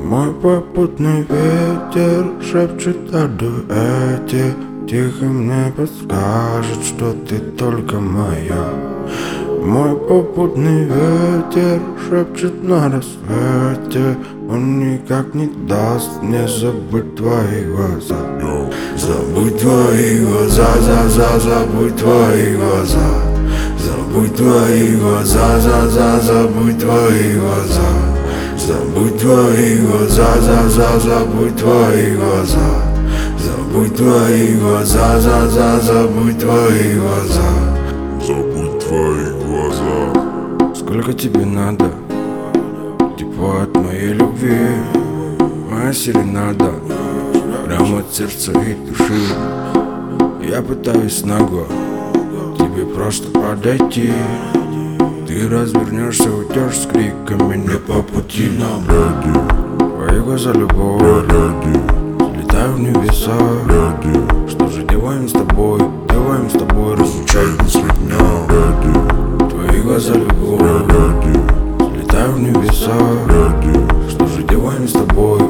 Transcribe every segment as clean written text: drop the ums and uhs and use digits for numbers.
Мой попутный ветер шепчет о дуэте, тихо мне подскажет, что ты только моя. Мой попутный ветер шепчет на рассвете, он никак не даст мне забыть твои глаза. Забудь твои глаза, забудь твои глаза. Забудь твои глаза, забудь твои глаза. Забудь твои глаза, забудь твои глаза. Забудь твои глаза, забудь твои глаза. Забудь твои глаза. Сколько тебе надо? Тепло от моей любви, моя серенада, прямо от сердца и души. Я пытаюсь нагло тебе просто подойти. Ты развернешься, уйдешь с криками не по пути нам. Твои глаза любовь, летаю в небеса. Что же делаем с тобой, разлучать нас дня. Твои глаза любовь, летаю в небеса. Что же делаем с тобой,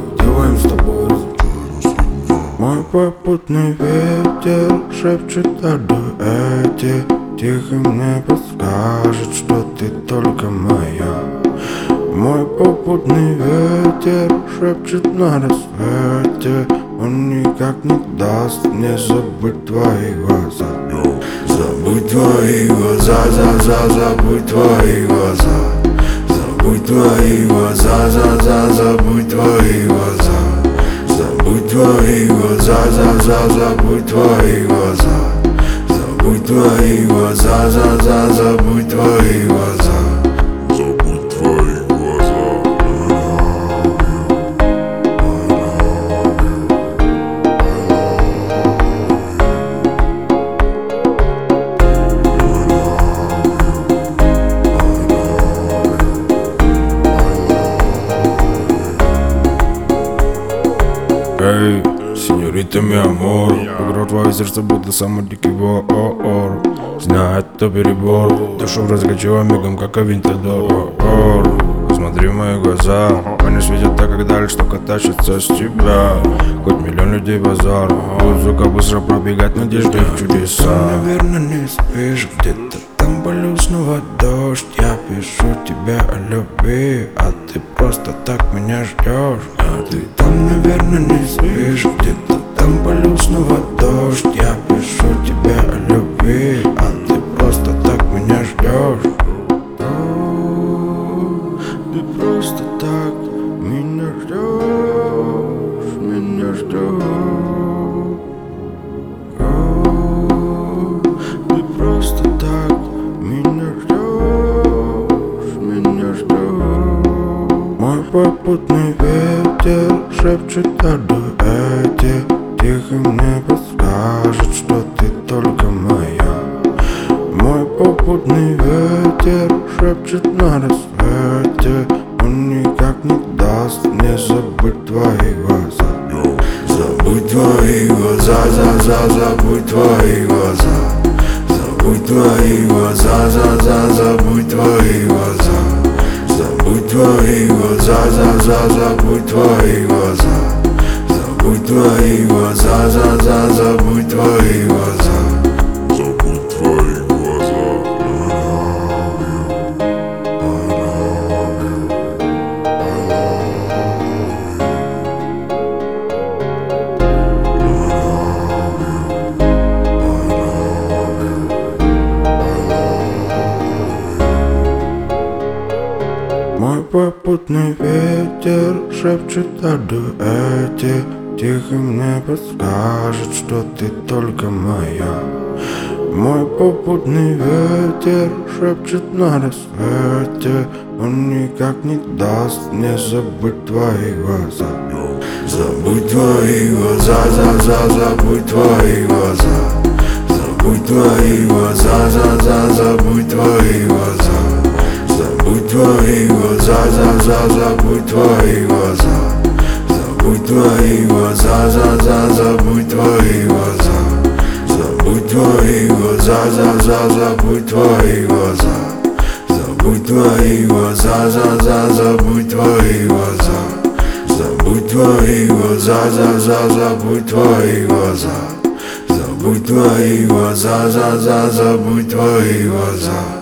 Мой попутный ветер шепчет о дуэте, тихо мне подскажет, что ты только моя. Мой попутный ветер шепчет на рассвете, он никак не даст мне забыть твои глаза. Забудь твои глаза, забудь твои глаза. Забудь твои глаза, забудь твои глаза. Забудь твои глаза, забудь твои глаза. Забудь твои глаза, забудь твои глаза. Забудь твои глаза. Эй, сеньорита, ми амор, играл твое сердце, будто самый дикий вор. Знает, это перебор, душу разгорячила мигом, как Авентадор. Посмотри в мои глаза, они светят так, как даль, что тащится с тебя. Хоть миллион людей базар, музыка быстро пробегать, надежды в чудеса. Ты, наверное, не спишь, где-то там полю снова дождь. Я пишу тебе о любви, а ты просто так меня ждешь. А ты там, наверное, не спишь, где-то там полю снова дождь. Я пишу тебе о любви, а ты просто так меня ждешь. Ты просто так меня ждешь, Ты просто так меня ждешь. Мой попутный ветер шепчет о дуэте, тихо мне подскажет, что ты только моя. Мой попутный ветер шепчет на рассвете, он никак не даст мне забыть твои глаза. Забудь твои глаза, забудь твои глаза. Забудь твои глаза, забудь твои глаза. Забудь твои глаза, забудь твои глаза. Забудь твои глаза, забудь твои глаза. Забудь твои глаза. Мой попутный ветер шепчет о дуэте, тихо мне подскажет, что ты только моя. Мой попутный ветер шепчет на рассвете, он никак не даст мне забыть твои глаза. Забудь твои глаза, забудь твои глаза. Забудь твои глаза, забудь твои глаза. Забудь твои глаза, забудь твои глаза. Забудь твои глаза, забудь твои глаза. Забудь твои глаза, забудь твои глаза. Забудь твои глаза, забудь твои глаза. твои глаза, забудь твои глаза. Забудь твои глаза, забудь твои глаза.